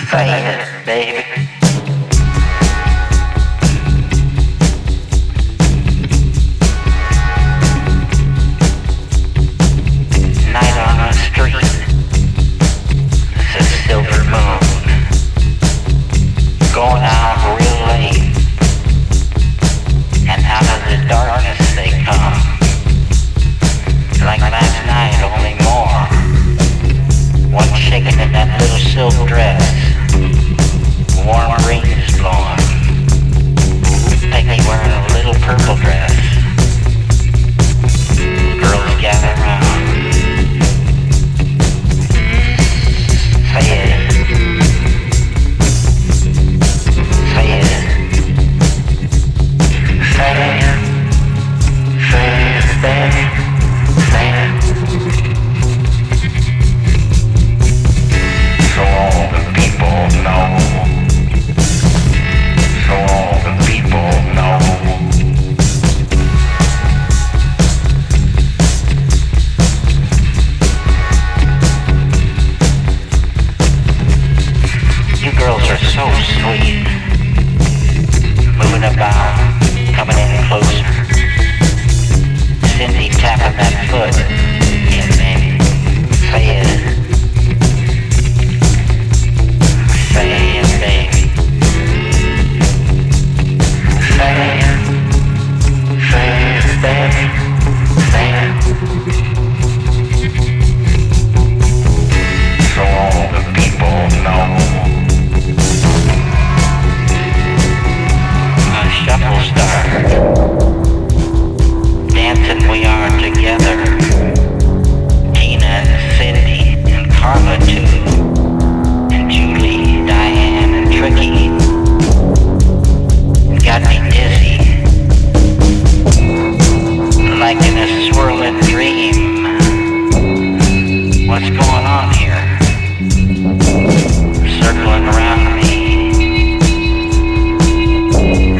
Say it, baby. Night on the street, it's a silver moon, going out real late, and out of the darkness they come, like last night, only more. One shaking in that little silk dress, warm breeze blowing, Peggy wearing a little purple dress, girls gather round. Say it. Say it. Say it. Say it, baby. Say it. So all the people know. So all the people know. You girls are so sweet, moving about, coming in closer. Cindy tapping that foot, yeah, baby. Say it. Say it, baby. Say it. Say it, baby. Say it. So all the people know. Shuffle start. Dancing we are together. Tina and Cindy and Carla too. And Julie, Diane and Tricky. Got me dizzy. Like in a swirling dream. What's going on here? Circling around me.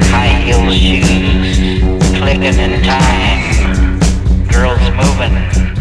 Shoes clicking in time, girls moving,